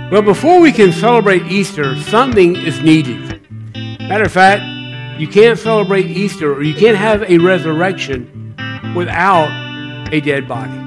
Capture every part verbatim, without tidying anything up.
Well, before we can celebrate Easter, something is needed. Matter of fact, you can't celebrate Easter or you can't have a resurrection without a dead body.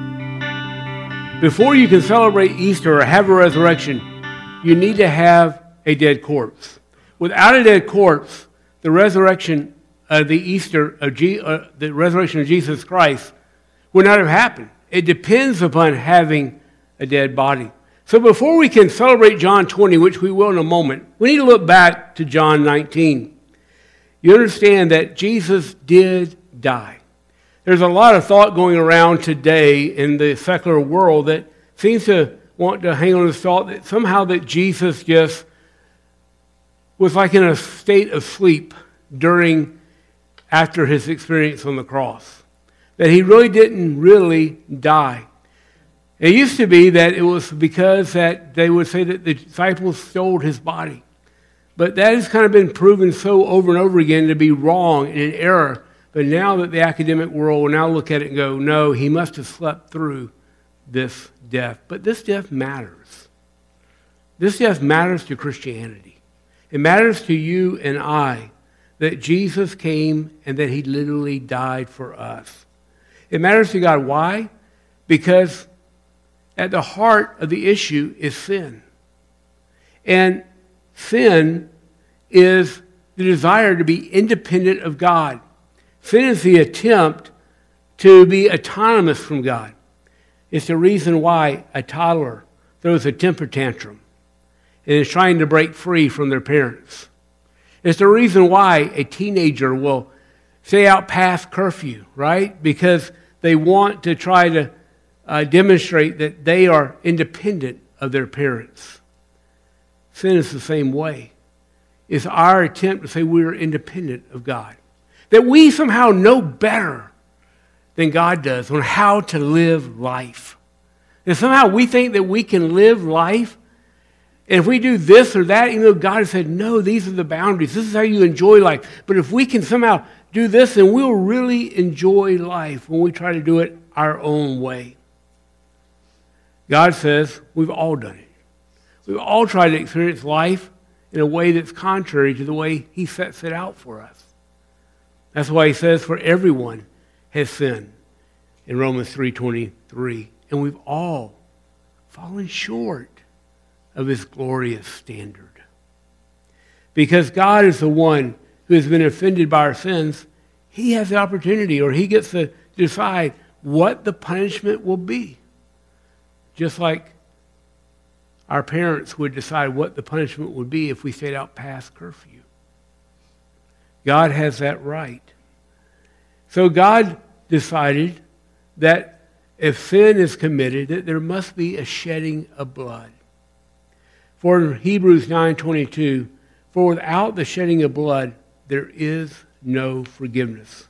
Before you can celebrate Easter or have a resurrection, you need to have a dead corpse. Without a dead corpse, the resurrection of the Easter of G, uh, the resurrection of Jesus Christ would not have happened. It depends upon having a dead body. So before we can celebrate John twenty, which we will in a moment, we need to look back to John nineteen. You understand that Jesus did die. There's a lot of thought going around today in the secular world that seems to want to hang on this thought that somehow that Jesus just was like in a state of sleep during, after his experience on the cross. That he really didn't really die. It used to be that it was because that they would say that the disciples stole his body. But that has kind of been proven so over and over again to be wrong and an error. But now that the academic world will now look at it and go, no, he must have slept through this death. But this death matters. This death matters to Christianity. It matters to you and I that Jesus came and that he literally died for us. It matters to God. Why? Because at the heart of the issue is sin. And sin is the desire to be independent of God. Sin is the attempt to be autonomous from God. It's the reason why a toddler throws a temper tantrum and is trying to break free from their parents. It's the reason why a teenager will stay out past curfew, right? Because they want to try to Uh, demonstrate that they are independent of their parents. Sin is the same way. It's our attempt to say we are independent of God. That we somehow know better than God does on how to live life. And somehow we think that we can live life, and if we do this or that, even though God has said, no, these are the boundaries. This is how you enjoy life. But if we can somehow do this, then we'll really enjoy life when we try to do it our own way. God says we've all done it. We've all tried to experience life in a way that's contrary to the way he sets it out for us. That's why he says, for everyone has sinned in Romans three twenty-three. And we've all fallen short of his glorious standard. Because God is the one who has been offended by our sins, he has the opportunity, or he gets to decide what the punishment will be. Just like our parents would decide what the punishment would be if we stayed out past curfew. God has that right. So God decided that if sin is committed, that there must be a shedding of blood. For in Hebrews nine twenty-two, for without the shedding of blood, there is no forgiveness.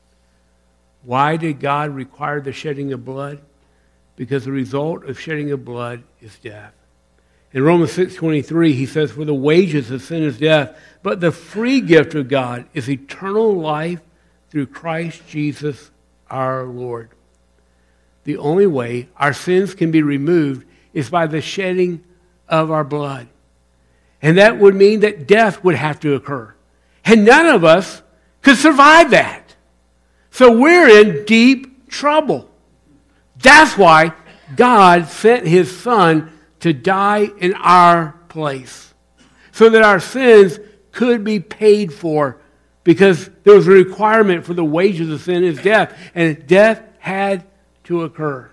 Why did God require the shedding of blood? Because the result of shedding of blood is death. In Romans six twenty-three, he says, for the wages of sin is death, but the free gift of God is eternal life through Christ Jesus our Lord. The only way our sins can be removed is by the shedding of our blood. And that would mean that death would have to occur. And none of us could survive that. So we're in deep trouble. That's why God sent his Son to die in our place, so that our sins could be paid for, because there was a requirement for the wages of sin is death, and death had to occur.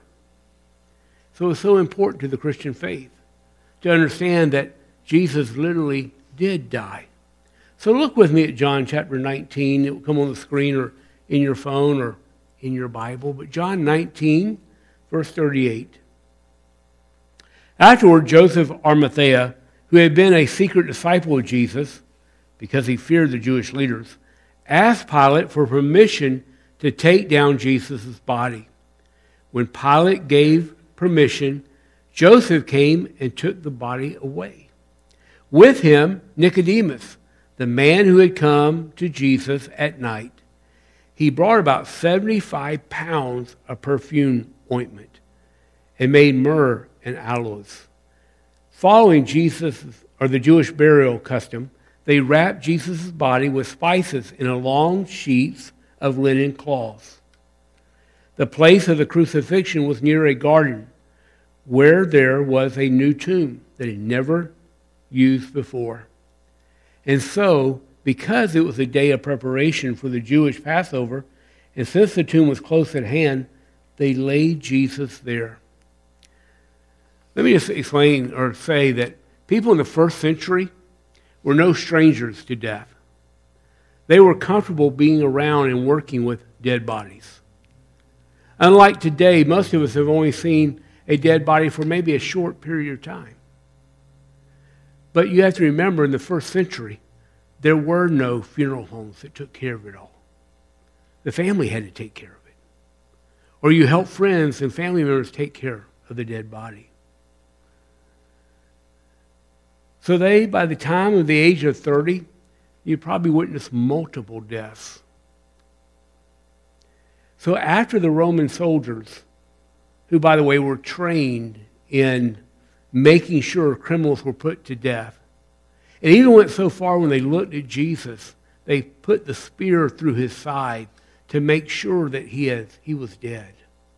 So it's so important to the Christian faith to understand that Jesus literally did die. So look with me at John chapter nineteen. It will come on the screen or in your phone or in your Bible. But John nineteen, verse thirty-eight. Afterward, Joseph Arimathea, who had been a secret disciple of Jesus, because he feared the Jewish leaders, asked Pilate for permission to take down Jesus' body. When Pilate gave permission, Joseph came and took the body away. With him, Nicodemus, the man who had come to Jesus at night. He brought about seventy-five pounds of perfume ointment and made myrrh and aloes. Following Jesus, or the Jewish burial custom, they wrapped Jesus' body with spices in a long sheets of linen cloths. The place of the crucifixion was near a garden where there was a new tomb that had never used before. And so, because it was a day of preparation for the Jewish Passover, and since the tomb was close at hand, they laid Jesus there. Let me just explain or say that people in the first century were no strangers to death. They were comfortable being around and working with dead bodies. Unlike today, most of us have only seen a dead body for maybe a short period of time. But you have to remember, in the first century, there were no funeral homes that took care of it all. The family had to take care of it. Or you help friends and family members take care of the dead body. So they, by the time of the age of thirty, you probably witnessed multiple deaths. So after the Roman soldiers, who, by the way, were trained in making sure criminals were put to death, and even went so far when they looked at Jesus, they put the spear through his side to make sure that he, has, he was dead.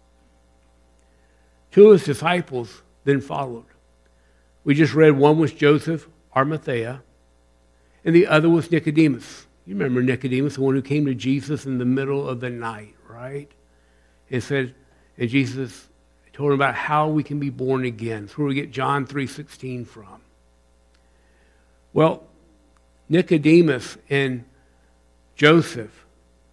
Two of his disciples then followed. We just read one was Joseph, Arimathea, and the other was Nicodemus. You remember Nicodemus, the one who came to Jesus in the middle of the night, right? And said, and Jesus told him about how we can be born again. That's where we get John three sixteen from. Well, Nicodemus and Joseph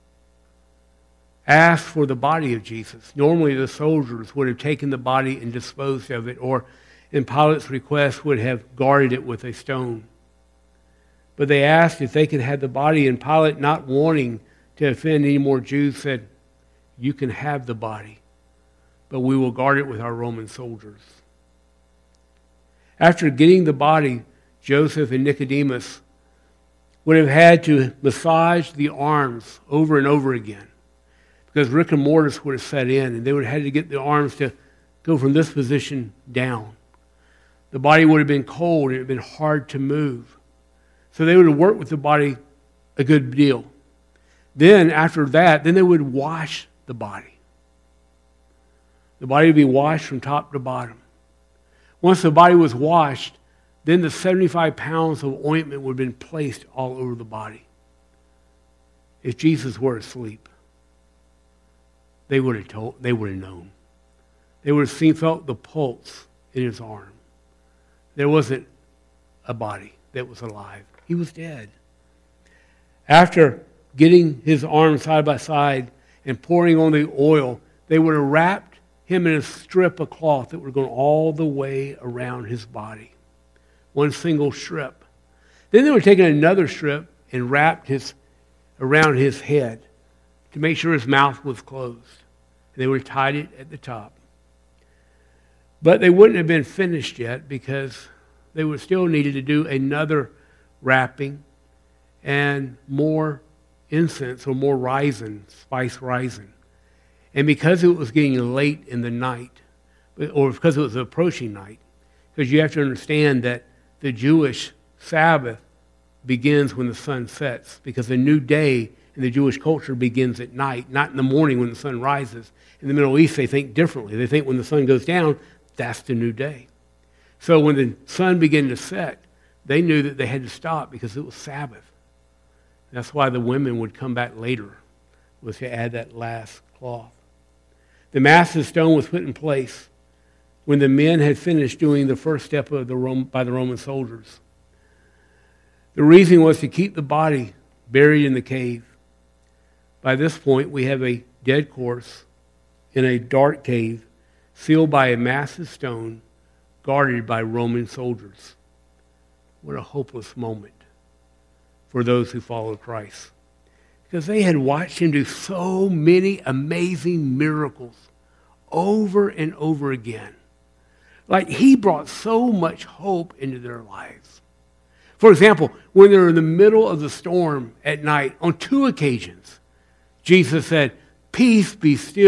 asked for the body of Jesus. Normally the soldiers would have taken the body and disposed of it, or in Pilate's request would have guarded it with a stone. But they asked if they could have the body, and Pilate, not wanting to offend any more Jews, said, "You can have the body, but we will guard it with our Roman soldiers." After getting the body, Joseph and Nicodemus would have had to massage the arms over and over again, because rigor mortis would have set in, and they would have had to get the arms to go from this position down. The body would have been cold, and it would have been hard to move. So they would have worked with the body a good deal. Then, after that, then they would wash the body. The body would be washed from top to bottom. Once the body was washed, then the seventy-five pounds of ointment would have been placed all over the body. If Jesus were asleep, they would have told, they would have known. They would have seen, felt the pulse in his arm. There wasn't a body that was alive. He was dead. After getting his arms side by side and pouring on the oil, they would have wrapped him in a strip of cloth that would go all the way around his body. One single strip. Then they would have taken another strip and wrapped his around his head to make sure his mouth was closed. And they would have tied it at the top. But they wouldn't have been finished yet, because they would still needed to do another wrapping and more incense, or more resin, spice resin. And because it was getting late in the night, or because it was approaching night, because you have to understand that the Jewish Sabbath begins when the sun sets, because the new day in the Jewish culture begins at night, not in the morning when the sun rises. In the Middle East, they think differently. They think when the sun goes down, that's the new day. So when the sun began to set, they knew that they had to stop because it was Sabbath. That's why the women would come back later, was to add that last cloth. The massive stone was put in place when the men had finished doing the first step of the Rome, by the Roman soldiers. The reason was to keep the body buried in the cave. By this point, we have a dead corpse in a dark cave, sealed by a massive stone, guarded by Roman soldiers. What a hopeless moment for those who followed Christ, because they had watched him do so many amazing miracles over and over again. Like, he brought so much hope into their lives. For example, when they were in the middle of the storm at night, on two occasions, Jesus said, "Peace, be still,"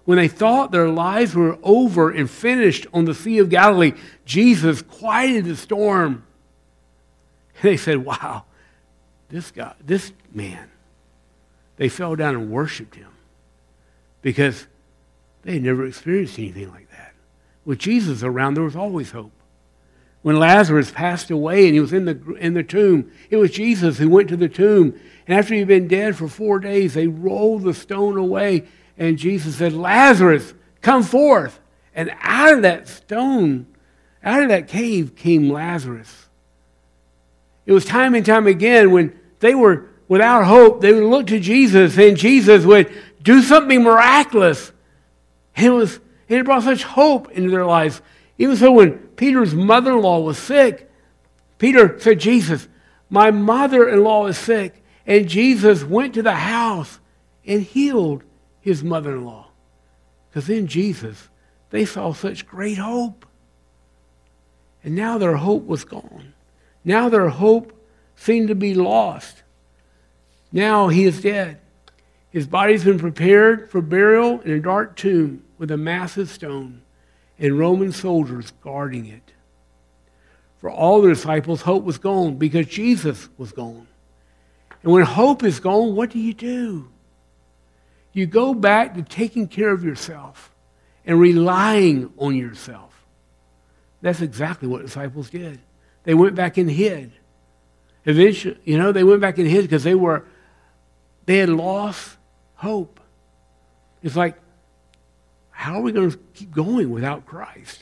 when they thought their lives were over and finished on the Sea of Galilee, Jesus quieted the storm. And they said, wow, this guy, this man. They fell down and worshiped him because they had never experienced anything like that. With Jesus around, there was always hope. When Lazarus passed away and he was in the, in the tomb, it was Jesus who went to the tomb. And after he'd been dead for four days, they rolled the stone away. And Jesus said, Lazarus, come forth. And out of that stone, out of that cave came Lazarus. It was time and time again when they were without hope, they would look to Jesus and Jesus would do something miraculous. And it, was, and it brought such hope into their lives. Even so, when Peter's mother-in-law was sick, Peter said, Jesus, my mother-in-law is sick. And Jesus went to the house and healed his mother-in-law. Because in Jesus, they saw such great hope. And now their hope was gone. Now their hope seemed to be lost. Now he is dead. His body's been prepared for burial in a dark tomb with a massive stone and Roman soldiers guarding it. For all the disciples, hope was gone because Jesus was gone. And when hope is gone, what do you do? You go back to taking care of yourself and relying on yourself. That's exactly what disciples did. They went back and hid. Eventually, you know, they went back and hid because they were, they had lost hope. It's like, how are we going to keep going without Christ?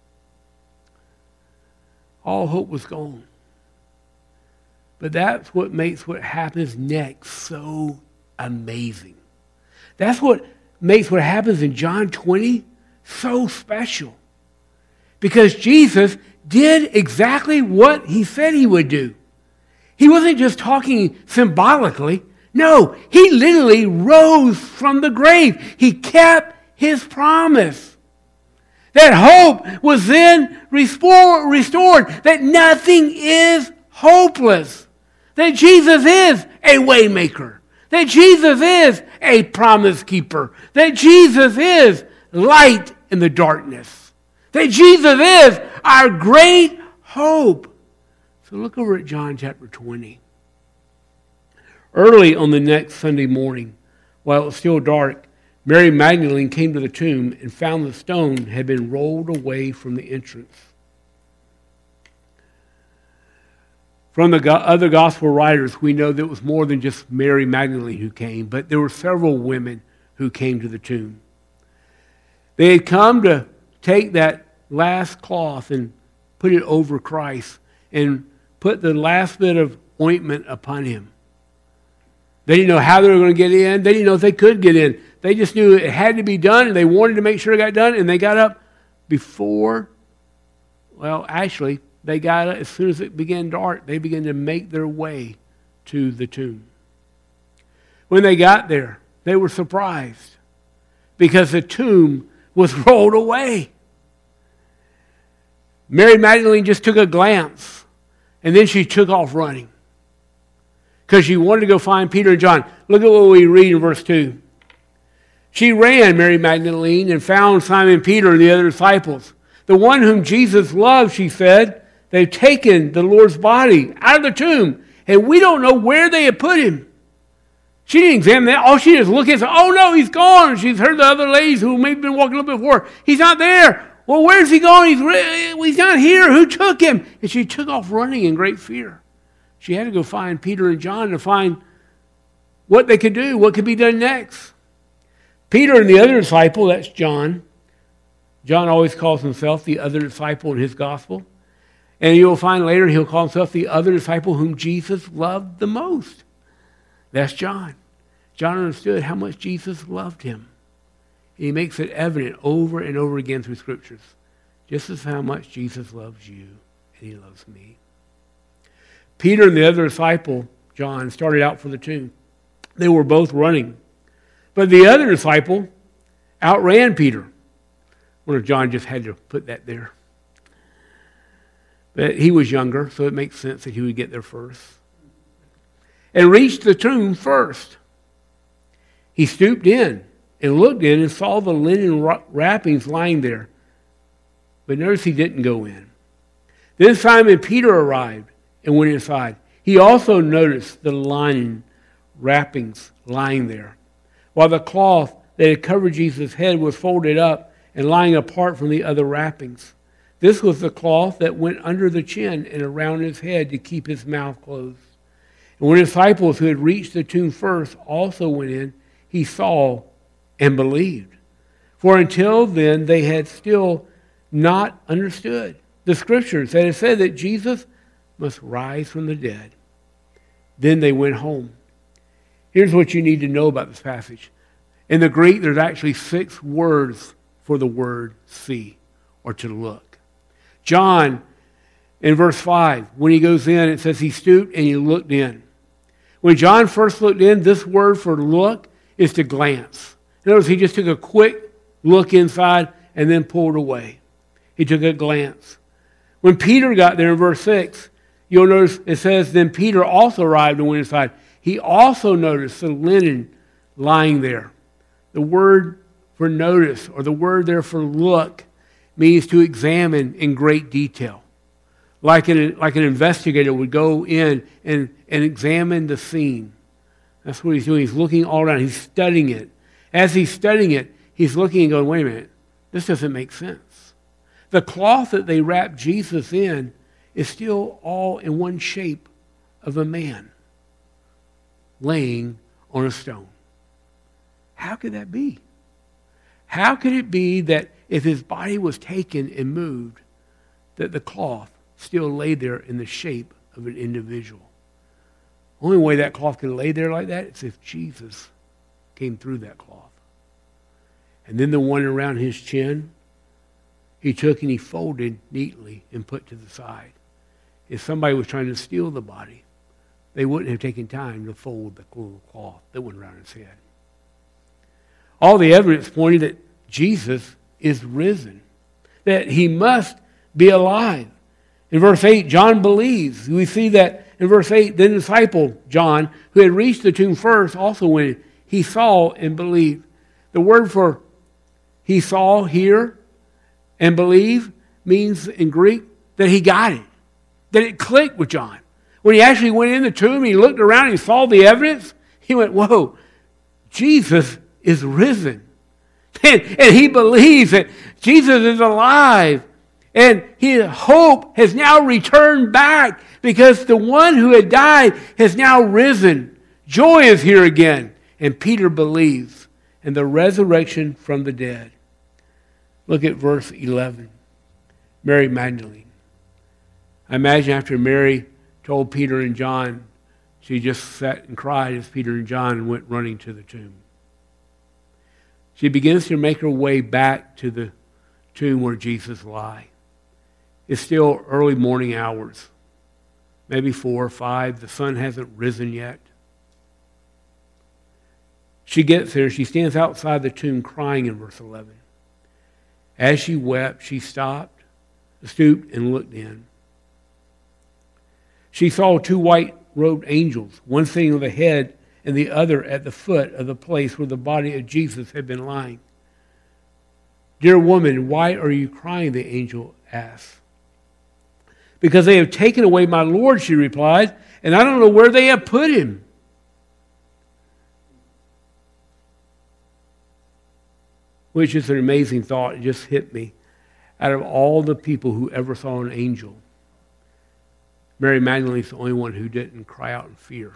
All hope was gone. But that's what makes what happens next so amazing. That's what makes what happens in John twenty so special. Because Jesus did exactly what he said he would do. He wasn't just talking symbolically. No, he literally rose from the grave. He kept his promise. That hope was then restored. That nothing is hopeless. That Jesus is a way maker. That Jesus is a promise keeper. That Jesus is light in the darkness. That Jesus is our great hope. So look over at John chapter twenty. Early on the next Sunday morning, while it was still dark, Mary Magdalene came to the tomb and found the stone had been rolled away from the entrance. From the other gospel writers, we know that it was more than just Mary Magdalene who came, but there were several women who came to the tomb. They had come to take that last cloth and put it over Christ and put the last bit of ointment upon him. They didn't know how they were going to get in. They didn't know if they could get in. They just knew it had to be done, and they wanted to make sure it got done, and they got up before, well, actually, they got up as soon as it began dark. They began to make their way to the tomb. When they got there, they were surprised because the tomb was rolled away. Mary Magdalene just took a glance, and then she took off running because she wanted to go find Peter and John. Look at what we read in verse two. She ran, Mary Magdalene, and found Simon Peter and the other disciples. The one whom Jesus loved, she said, they've taken the Lord's body out of the tomb, and we don't know where they had put him. She didn't examine that. All she just looked at and said, oh no, he's gone. She's heard the other ladies who maybe been walking a little bit before. He's not there. Well, where's he going? He's, re- he's not here. Who took him? And she took off running in great fear. She had to go find Peter and John to find what they could do, what could be done next. Peter and the other disciple, that's John. John always calls himself the other disciple in his gospel. And you'll find later he'll call himself the other disciple whom Jesus loved the most. That's John. John understood how much Jesus loved him. He makes it evident over and over again through scriptures. Just as how much Jesus loves you and he loves me. Peter and the other disciple, John, started out for the tomb. They were both running. But the other disciple outran Peter. I wonder if John just had to put that there. But he was younger, so it makes sense that he would get there first. And reached the tomb first. He stooped in and looked in and saw the linen wrappings lying there. But notice he didn't go in. Then Simon Peter arrived and went inside. He also noticed the linen wrappings lying there, while the cloth that had covered Jesus' head was folded up and lying apart from the other wrappings. This was the cloth that went under the chin and around his head to keep his mouth closed. And when the disciples who had reached the tomb first also went in, he saw and believed. For until then they had still not understood the scriptures that had said that Jesus must rise from the dead. Then they went home. Here's what you need to know about this passage. In the Greek, there's actually six words for the word see, or to look. John, in verse five, when he goes in, it says he stooped and he looked in. When John first looked in, this word for look is to glance. In other words, he just took a quick look inside and then pulled away. He took a glance. When Peter got there in verse six, you'll notice it says, then Peter also arrived and went inside. He also noticed the linen lying there. The word for notice, or the word there for look, means to examine in great detail. Like an, like an investigator would go in and, and examine the scene. That's what he's doing. He's looking all around. He's studying it. As he's studying it, he's looking and going, wait a minute, this doesn't make sense. The cloth that they wrapped Jesus in is still all in one shape of a man laying on a stone. How could that be? How could it be that if his body was taken and moved, that the cloth still lay there in the shape of an individual? Only way that cloth could lay there like that is if Jesus came through that cloth. And then the one around his chin, he took and he folded neatly and put to the side. If somebody was trying to steal the body, they wouldn't have taken time to fold the little cloth that went around his head. All the evidence pointed that Jesus is risen, that he must be alive. In verse eight, John believes. We see that in verse eight, the disciple John, who had reached the tomb first, also went in. He saw and believed. The word for he saw here and believe means in Greek that he got it, that it clicked with John. When he actually went in the tomb, he looked around and he saw the evidence. He went, whoa, Jesus is risen. And, and he believes that Jesus is alive. And his hope has now returned back because the one who had died has now risen. Joy is here again. And Peter believes in the resurrection from the dead. Look at verse eleven. Mary Magdalene. I imagine after Mary told Peter and John, she just sat and cried as Peter and John went running to the tomb. She begins to make her way back to the tomb where Jesus lay. It's still early morning hours, maybe four or five. The sun hasn't risen yet. She gets there. She stands outside the tomb crying in verse eleven. As she wept, she stopped, stooped, and looked in. She saw two white-robed angels, one sitting on the head and the other at the foot of the place where the body of Jesus had been lying. Dear woman, why are you crying? The angel asked. Because they have taken away my Lord, she replied, and I don't know where they have put him. Which is an amazing thought. It just hit me. Out of all the people who ever saw an angel, Mary Magdalene is the only one who didn't cry out in fear.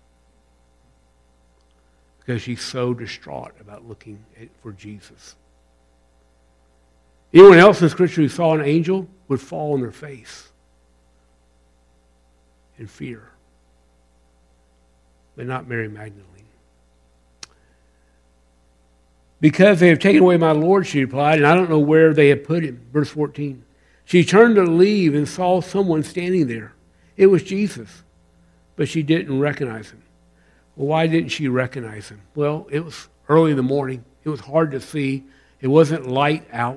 Because she's so distraught about looking at, for Jesus. Anyone else in Scripture who saw an angel would fall on their face in fear. But not Mary Magdalene. Because they have taken away my Lord, she replied, and I don't know where they have put him. Verse fourteen. She turned to leave and saw someone standing there. It was Jesus, but she didn't recognize him. Well, why didn't she recognize him? Well, it was early in the morning. It was hard to see. It wasn't light out.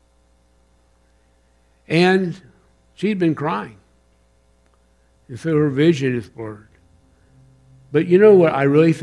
And she'd been crying. And so her vision is blurred. But you know what I really think?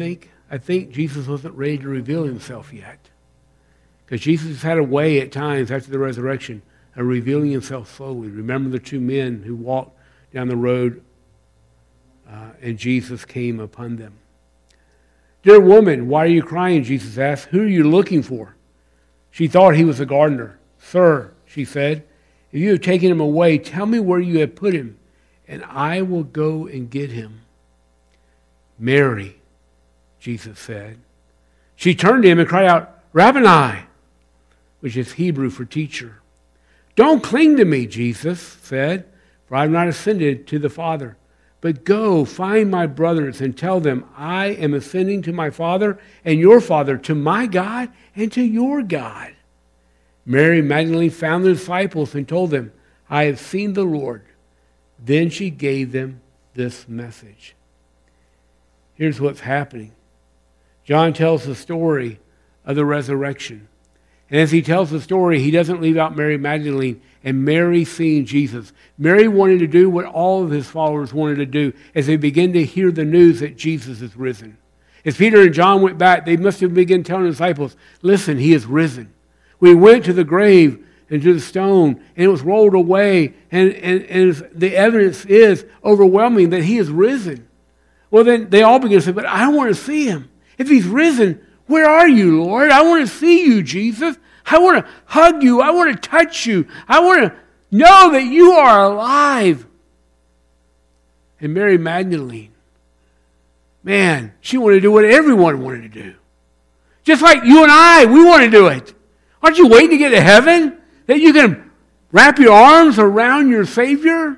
I think Jesus wasn't ready to reveal himself yet. Because Jesus had a way at times after the resurrection of revealing himself slowly. Remember the two men who walked down the road uh, and Jesus came upon them. Dear woman, why are you crying? Jesus asked. Who are you looking for? She thought he was a gardener. Sir, she said, if you have taken him away, tell me where you have put him, and I will go and get him. Mary, Jesus said. She turned to him and cried out, Rabboni, which is Hebrew for teacher. Don't cling to me, Jesus said, for I have not ascended to the Father. But go, find my brothers and tell them, I am ascending to my Father and your Father, to my God and to your God. Mary Magdalene found the disciples and told them, I have seen the Lord. Then she gave them this message. Here's what's happening. John tells the story of the resurrection. And as he tells the story, he doesn't leave out Mary Magdalene and Mary seeing Jesus. Mary wanted to do what all of his followers wanted to do as they began to hear the news that Jesus is risen. As Peter and John went back, they must have begun telling the disciples, listen, he is risen. We went to the grave and to the stone, and it was rolled away, and, and, and the evidence is overwhelming that he is risen. Well, then they all begin to say, but I want to see him. If he's risen, where are you, Lord? I want to see you, Jesus. I want to hug you. I want to touch you. I want to know that you are alive. And Mary Magdalene, man, she wanted to do what everyone wanted to do. Just like you and I, we want to do it. Aren't you waiting to get to heaven? That you can wrap your arms around your Savior?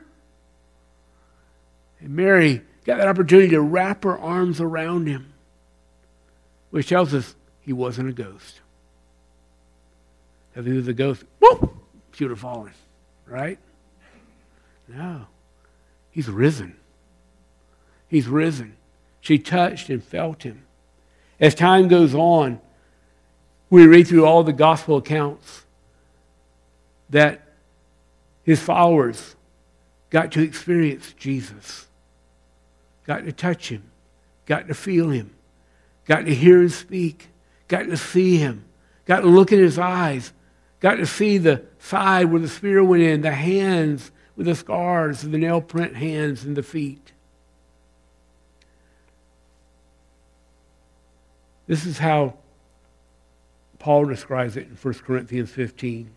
And Mary got that opportunity to wrap her arms around him, which tells us he wasn't a ghost. If he was a ghost, whoop, she would have fallen, right? No. He's risen. He's risen. She touched and felt him. As time goes on, we read through all the gospel accounts that his followers got to experience Jesus, got to touch him, got to feel him, got to hear him speak, got to see him, got to look in his eyes, got to see the side where the spear went in, the hands with the scars, the nail print hands and the feet. This is how Paul describes it in First Corinthians fifteen.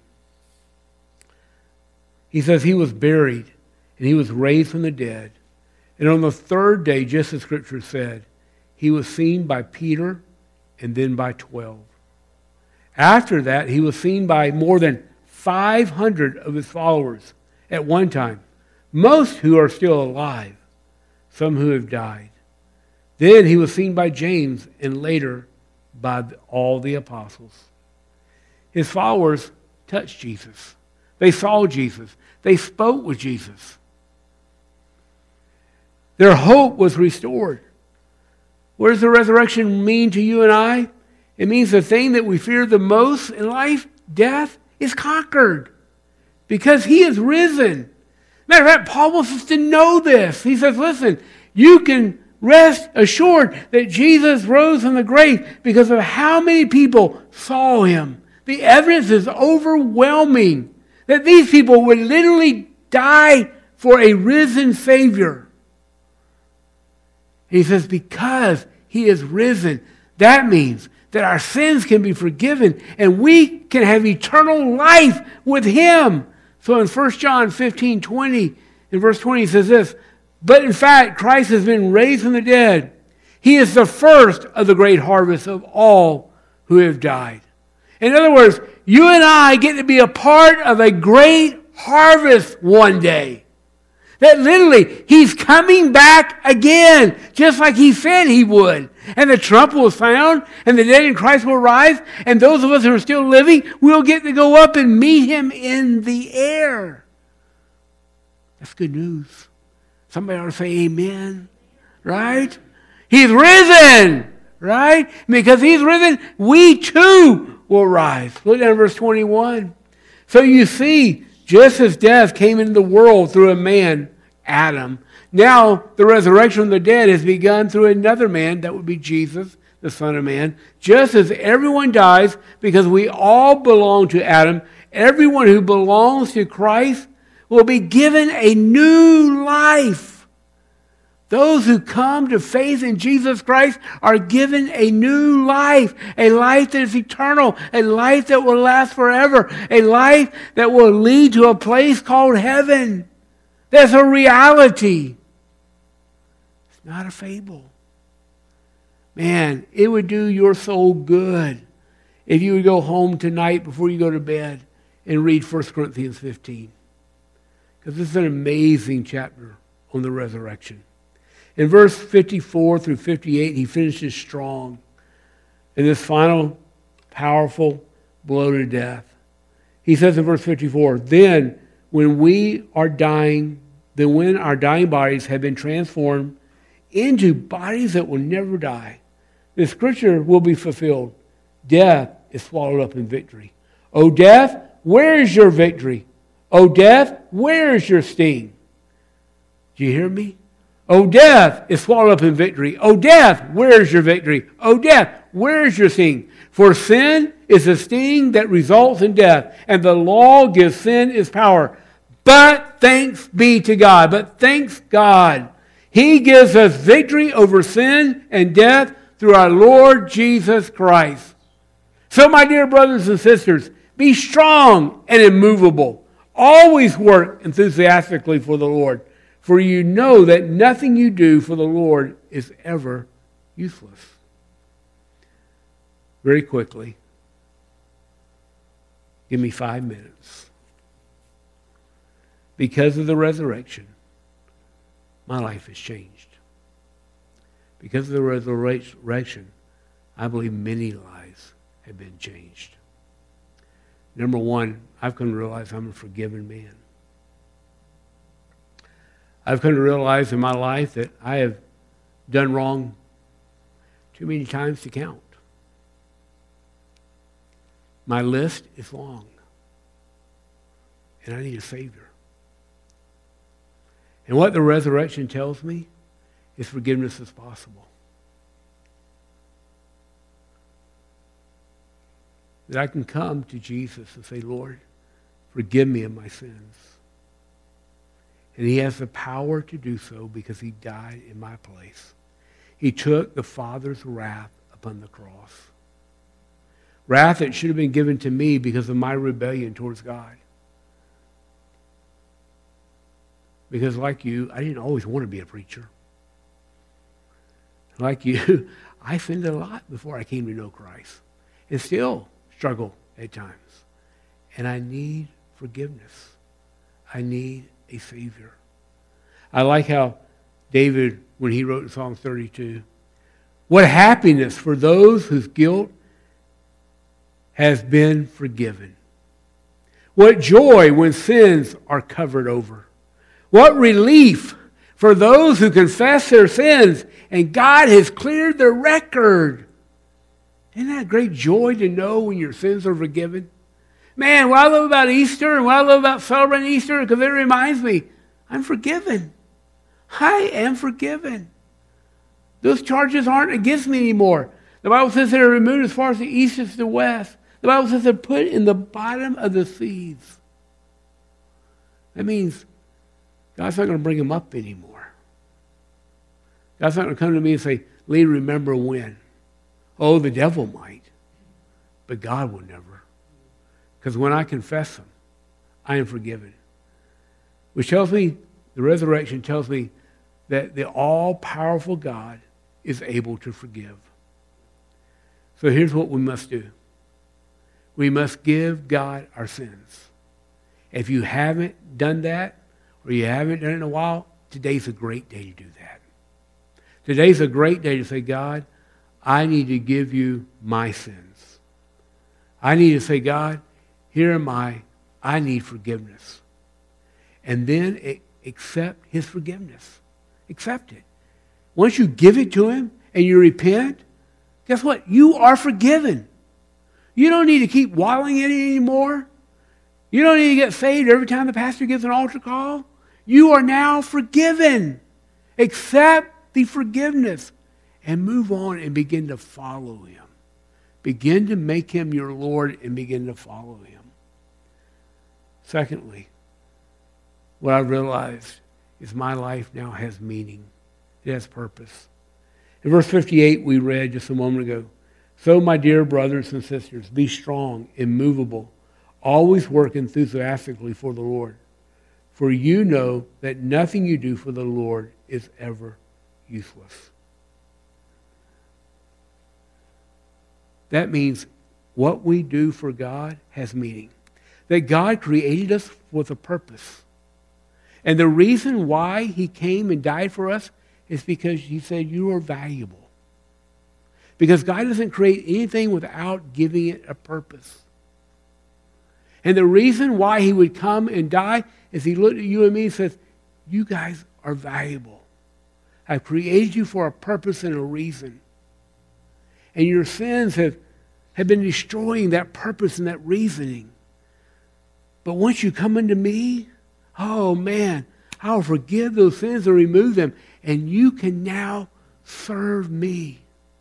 He says he was buried and he was raised from the dead. And on the third day, just as Scripture said, he was seen by Peter and then by twelve. After that, he was seen by more than five hundred of his followers at one time, most who are still alive, some who have died. Then he was seen by James and later by all the apostles. His followers touched Jesus. They saw Jesus. They spoke with Jesus. Their hope was restored. What does the resurrection mean to you and I? It means the thing that we fear the most in life, death, is conquered because he is risen. Matter of fact, Paul wants us to know this. He says, listen, you can rest assured that Jesus rose from the grave because of how many people saw him. The evidence is overwhelming that these people would literally die for a risen Savior. He says, because he is risen, that means that our sins can be forgiven and we can have eternal life with him. So in First John fifteen twenty, in verse twenty, he says this, but in fact, Christ has been raised from the dead. He is the first of the great harvest of all who have died. In other words, you and I get to be a part of a great harvest one day. That literally, he's coming back again, just like he said he would. And the trump will sound, and the dead in Christ will rise, and those of us who are still living will get to go up and meet him in the air. That's good news. Somebody ought to say amen, right? He's risen, right? Because he's risen, we too will rise. Look at verse twenty-one. So you see, just as death came into the world through a man, Adam, now the resurrection of the dead has begun through another man, that would be Jesus, the Son of Man. Just as everyone dies, because we all belong to Adam, everyone who belongs to Christ will be given a new life. Those who come to faith in Jesus Christ are given a new life, a life that is eternal, a life that will last forever, a life that will lead to a place called heaven. That's a reality. It's not a fable. Man, it would do your soul good if you would go home tonight before you go to bed and read First Corinthians fifteen. Because this is an amazing chapter on the resurrection. In verse fifty-four through fifty-eight, he finishes strong. In this final, powerful blow to death. He says in verse fifty-four, Then when we are dying, then when our dying bodies have been transformed into bodies that will never die, the scripture will be fulfilled. Death is swallowed up in victory. O death, where is your victory? O death, where is your sting? Do you hear me? O death is swallowed up in victory. O death, where is your victory? O death, where is your sting? For sin is a sting that results in death, and the law gives sin its power. But thanks be to God. But thanks God. He gives us victory over sin and death through our Lord Jesus Christ. So, my dear brothers and sisters, be strong and immovable. Always work enthusiastically for the Lord. For you know that nothing you do for the Lord is ever useless. Very quickly, give me five minutes. Because of the resurrection, my life has changed. Because of the resurrection, I believe many lives have been changed. Number one, I've come to realize I'm a forgiven man. I've come to realize in my life that I have done wrong too many times to count. My list is long, and I need a Savior. And what the resurrection tells me is forgiveness is possible. That I can come to Jesus and say, Lord, forgive me of my sins. And he has the power to do so because he died in my place. He took the Father's wrath upon the cross. Wrath that should have been given to me because of my rebellion towards God. Because like you, I didn't always want to be a preacher. Like you, I sinned a lot before I came to know Christ. And still struggle at times. And I need forgiveness. I need a Savior. I like how David, when he wrote in Psalm thirty-two, what happiness for those whose guilt has been forgiven. What joy when sins are covered over. What relief for those who confess their sins and God has cleared their record. Isn't that a great joy to know when your sins are forgiven? Man, what I love about Easter and what I love about celebrating Easter, because it reminds me, I'm forgiven. I am forgiven. Those charges aren't against me anymore. The Bible says they're removed as far as the east is to the west. The Bible says they're put in the bottom of the seas. That means God's not going to bring them up anymore. God's not going to come to me and say, Lee, remember when? Oh, the devil might, but God will never. Because when I confess them, I am forgiven. Which tells me, the resurrection tells me that the all-powerful God is able to forgive. So here's what we must do. We must give God our sins. If you haven't done that, or you haven't done it in a while, today's a great day to do that. Today's a great day to say, God, I need to give you my sins. I need to say, God, here am I. I need forgiveness. And then accept his forgiveness. Accept it. Once you give it to him and you repent, guess what? You are forgiven. You don't need to keep wallowing in it anymore. You don't need to get saved every time the pastor gives an altar call. You are now forgiven. Accept the forgiveness and move on and begin to follow him. Begin to make him your Lord and begin to follow him. Secondly, what I realized is my life now has meaning. It has purpose. In verse fifty-eight, we read just a moment ago, so my dear brothers and sisters, be strong, immovable, always work enthusiastically for the Lord. For you know that nothing you do for the Lord is ever useless. That means what we do for God has meaning. That God created us with a purpose. And the reason why he came and died for us is because he said you are valuable. Because God doesn't create anything without giving it a purpose. And the reason why he would come and die is he looked at you and me and says, you guys are valuable. I've created you for a purpose and a reason. And your sins have, have been destroying that purpose and that reasoning. But once you come into me, oh man, I'll forgive those sins and remove them. And you can now serve me.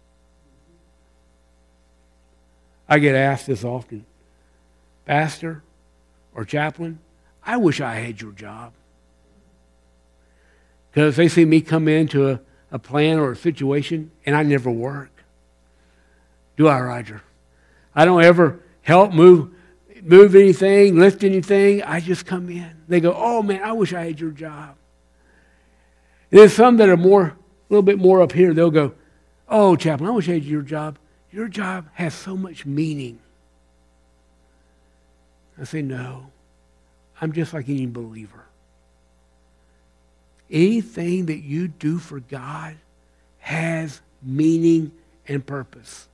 I get asked this often, pastor or chaplain, I wish I had your job. Because they see me come into a, a plan or a situation and I never work. Do I, Roger? I don't ever help move move anything, lift anything. I just come in. They go, oh man, I wish I had your job. And there's some that are more, a little bit more up here. They'll go, oh, chaplain, I wish I had your job. Your job has so much meaning. I say, no, I'm just like any believer. Anything that you do for God has meaning and purpose.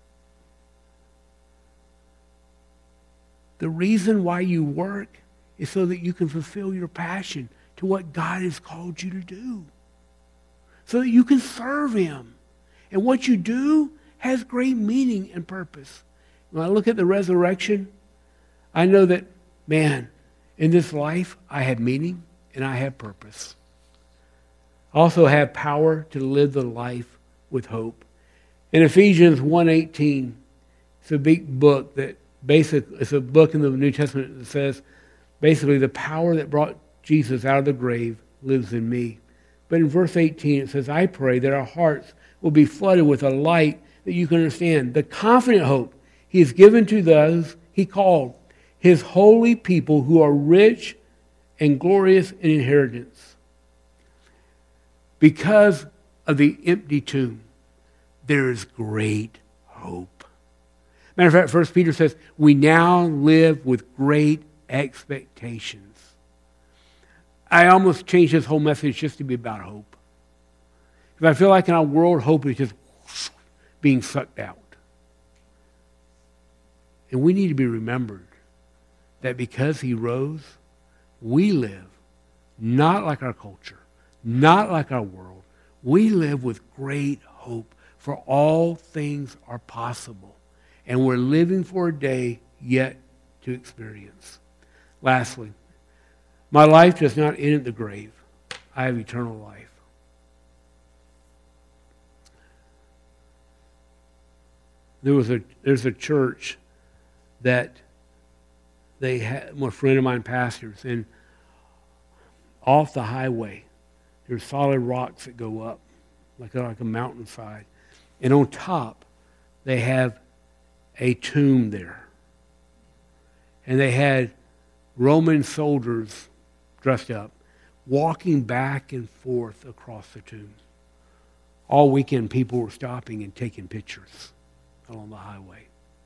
The reason why you work is so that you can fulfill your passion to what God has called you to do. So that you can serve him. And what you do has great meaning and purpose. When I look at the resurrection, I know that, man, in this life, I have meaning and I have purpose. I also have power to live the life with hope. In Ephesians one eighteen, it's a big book that basically, it's a book in the New Testament that says, basically, the power that brought Jesus out of the grave lives in me. But in verse eighteen, it says, I pray that our hearts will be flooded with a light that you can understand, the confident hope he has given to those he called, his holy people who are rich and glorious in inheritance. Because of the empty tomb, there is great hope. Matter of fact, First Peter says, we now live with great expectations. I almost changed this whole message just to be about hope. Because I feel like in our world, hope is just being sucked out. And we need to be remembered that because he rose, we live not like our culture, not like our world. We live with great hope, for all things are possible. And we're living for a day yet to experience. Lastly, my life does not end at the grave. I have eternal life. There was a there's a church that they had, a friend of mine pastors, and off the highway, there's solid rocks that go up, like a, like a mountainside. And on top, they have a tomb there. And they had Roman soldiers dressed up, walking back and forth across the tomb. All weekend, people were stopping and taking pictures along the highway.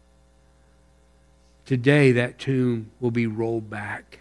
Today, that tomb will be rolled back.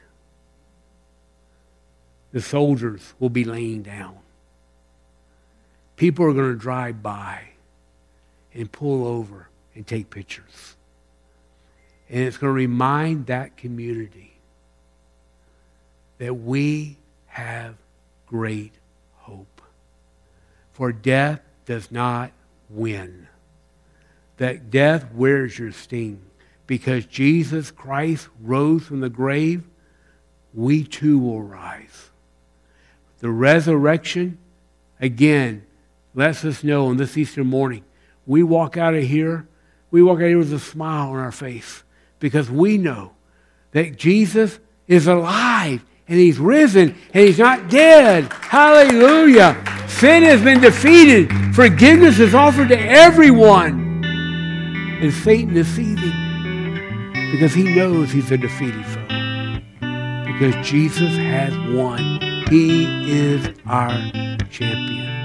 The soldiers will be laying down. People are going to drive by and pull over and take pictures. And it's going to remind that community that we have great hope. For death does not win. That death wears your sting. Because Jesus Christ rose from the grave, we too will rise. The resurrection, again, lets us know on this Easter morning, we walk out of here, we walk out of here with a smile on our face because we know that Jesus is alive and he's risen and he's not dead. Hallelujah. Sin has been defeated. Forgiveness is offered to everyone. And Satan is seething because he knows he's a defeated foe. Because Jesus has won. He is our champion.